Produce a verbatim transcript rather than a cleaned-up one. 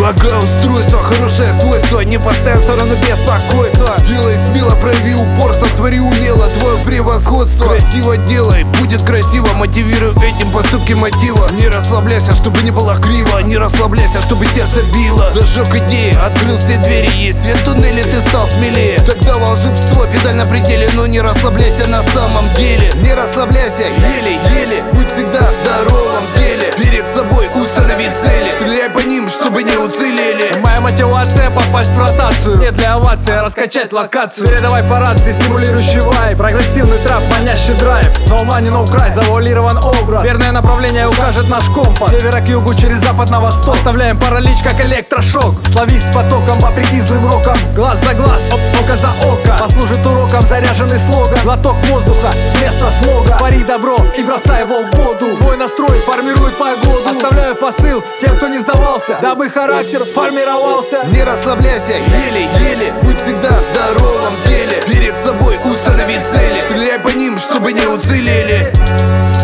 Благоустройство, хорошее свойство, не поставь в сторону беспокойства. Делай смело, прояви упорство, твори умело твое превосходство. Красиво делай, будет красиво, мотивируй этим поступки мотива. Не расслабляйся, чтобы не было криво, не расслабляйся, чтобы сердце било. Зажег идеи, открыл все двери, есть свет в туннеле, ты стал смелее. Тогда волшебство, педаль на пределе, но не расслабляйся на самом деле. Не расслабляйся, еле-еле, будь всегда в здоровом теле. Перед собой установи цели, стреляй по ним, чтобы не уцелели. Моя мотивация попасть в ротацию, не для овации, а раскачать локацию. Передавай по рации стимулирующий вайб, прогрессивный трап, манящий драйв. No money, no cry, завуалирован образ. Верное направление укажет наш компас. С севера к югу, через запад на восток. Оставляем паралич, как электрошок. Словись с потоком, вопреки злым рокам. Глаз за глаз, око за око. Послужит уроком заряженный слоган. Глоток воздуха вместо смога. Твори добро и бросай его в воду. Твой настрой формирует погоду. Оставляю посыл тем, кто не сдавался, дабы характер формировался. Не расслабляйся, еле-еле, будь всегда в здоровом теле. Перед собой установи цели, стреляй по ним, чтобы не уцелели.